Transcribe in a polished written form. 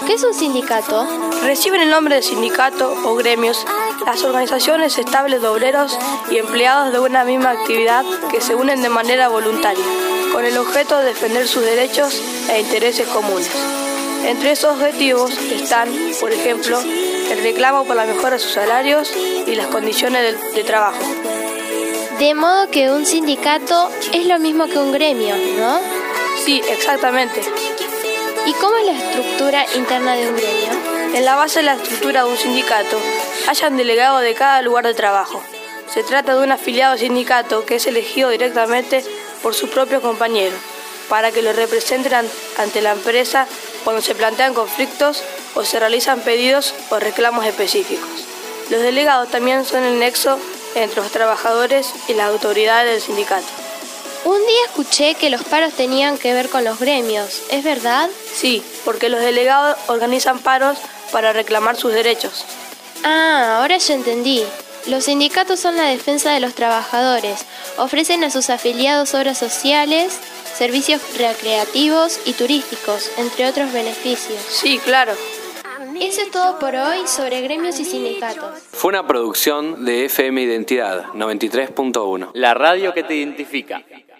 ¿Qué es un sindicato? Reciben el nombre de sindicato o gremios las organizaciones estables de obreros y empleados de una misma actividad que se unen de manera voluntaria, con el objeto de defender sus derechos e intereses comunes. Entre esos objetivos están, por ejemplo, el reclamo por la mejora de sus salarios y las condiciones de trabajo. De modo que un sindicato es lo mismo que un gremio, ¿no? Sí, exactamente. ¿Y cómo es la estructura interna de un gremio? En la base de la estructura de un sindicato, hay un delegado de cada lugar de trabajo. Se trata de un afiliado sindicato que es elegido directamente por sus propios compañeros para que lo representen ante la empresa cuando se plantean conflictos o se realizan pedidos o reclamos específicos. Los delegados también son el nexo entre los trabajadores y las autoridades del sindicato. Un día escuché que los paros tenían que ver con los gremios, ¿es verdad? Sí, porque los delegados organizan paros para reclamar sus derechos. Ah, ahora ya entendí. Los sindicatos son la defensa de los trabajadores, ofrecen a sus afiliados obras sociales, servicios recreativos y turísticos, entre otros beneficios. Sí, claro. Eso es todo por hoy sobre gremios y sindicatos. Fue una producción de FM Identidad 93.1. La radio que te identifica.